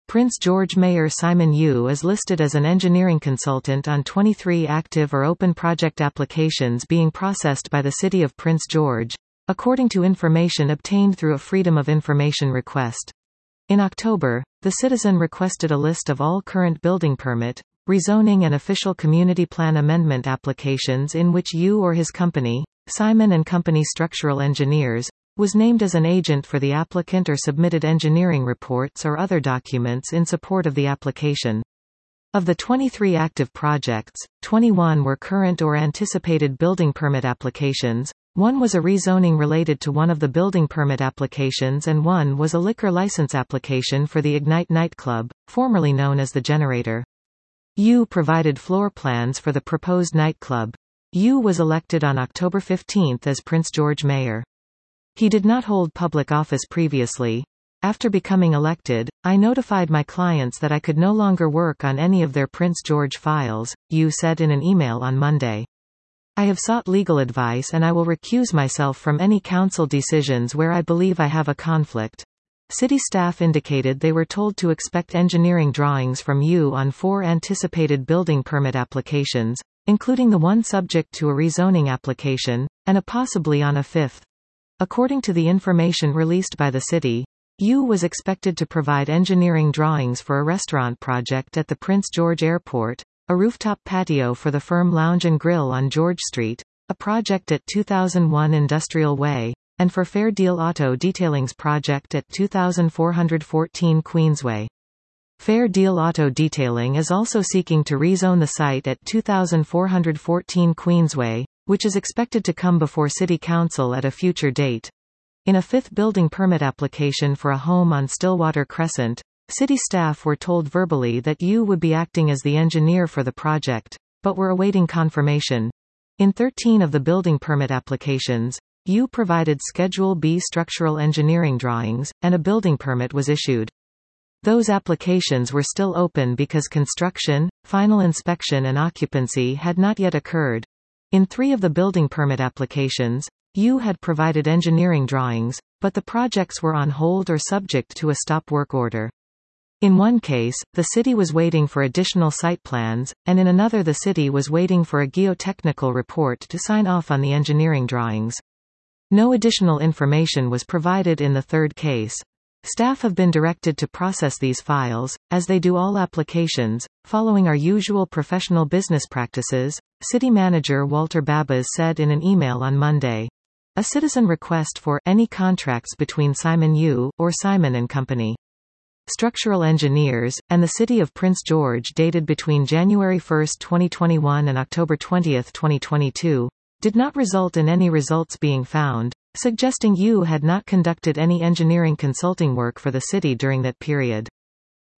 Prince George Mayor Simon Yu is listed as an engineering consultant on 23 active or open project applications being processed by the City of Prince George, according to information obtained through a Freedom of Information request. In October, the citizen requested a list of all current building permit, rezoning and official community plan amendment applications in which Yu or his company, Simon & Company Structural Engineers, was named as an agent for the applicant or submitted engineering reports or other documents in support of the application. Of the 23 active projects, 21 were current or anticipated building permit applications, one was a rezoning related to one of the building permit applications and one was a liquor license application for the Ignite nightclub, formerly known as the Generator. Yu provided floor plans for the proposed nightclub. Yu was elected on October 15 as Prince George Mayor. He did not hold public office previously. After becoming elected, I notified my clients that I could no longer work on any of their Prince George files, Yu said in an email on Monday. I have sought legal advice and I will recuse myself from any council decisions where I believe I have a conflict. City staff indicated they were told to expect engineering drawings from Yu on 4 anticipated building permit applications, including the one subject to a rezoning application, and a possibly on a 5th. According to the information released by the city, Yu was expected to provide engineering drawings for a restaurant project at the Prince George Airport, a rooftop patio for the firm Lounge and Grill on George Street, a project at 2001 Industrial Way, and for Fair Deal Auto Detailing's project at 2414 Queensway. Fair Deal Auto Detailing is also seeking to rezone the site at 2414 Queensway, which is expected to come before City Council at a future date. In a 5th building permit application for a home on Stillwater Crescent, city staff were told verbally that Yu would be acting as the engineer for the project, but were awaiting confirmation. In 13 of the building permit applications, Yu provided Schedule B structural engineering drawings, and a building permit was issued. Those applications were still open because construction, final inspection and occupancy had not yet occurred. In 3 of the building permit applications, Yu had provided engineering drawings, but the projects were on hold or subject to a stop work order. In one case, the city was waiting for additional site plans, and in another the city was waiting for a geotechnical report to sign off on the engineering drawings. No additional information was provided in the third case. Staff have been directed to process these files, as they do all applications, following our usual professional business practices, City Manager Walter Babas said in an email on Monday. A citizen request for any contracts between Simon Yu or Simon & Company Structural Engineers, and the City of Prince George dated between January 1, 2021 and October 20, 2022, did not result in any results being found, suggesting Yu had not conducted any engineering consulting work for the city during that period.